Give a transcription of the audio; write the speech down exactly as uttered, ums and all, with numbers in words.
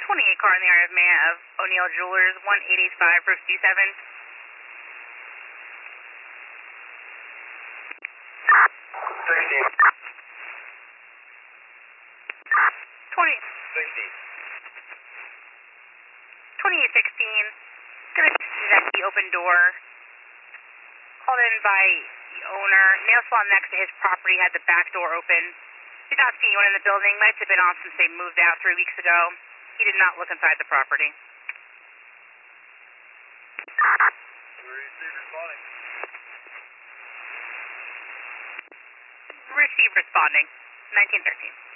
twenty-eight car in the area of man of O'Neill Jewelers, one eight eight five, Bruce D seven. sixteen. twenty, sixteen. twenty-eight sixteen, gonna see that the open door. Called in by the owner. Nail salon next to his property had the back door open. Did not see anyone in the building. Might have been off since they moved out three weeks ago. He did not look inside the property. Receive responding. Received responding. nineteen thirteen.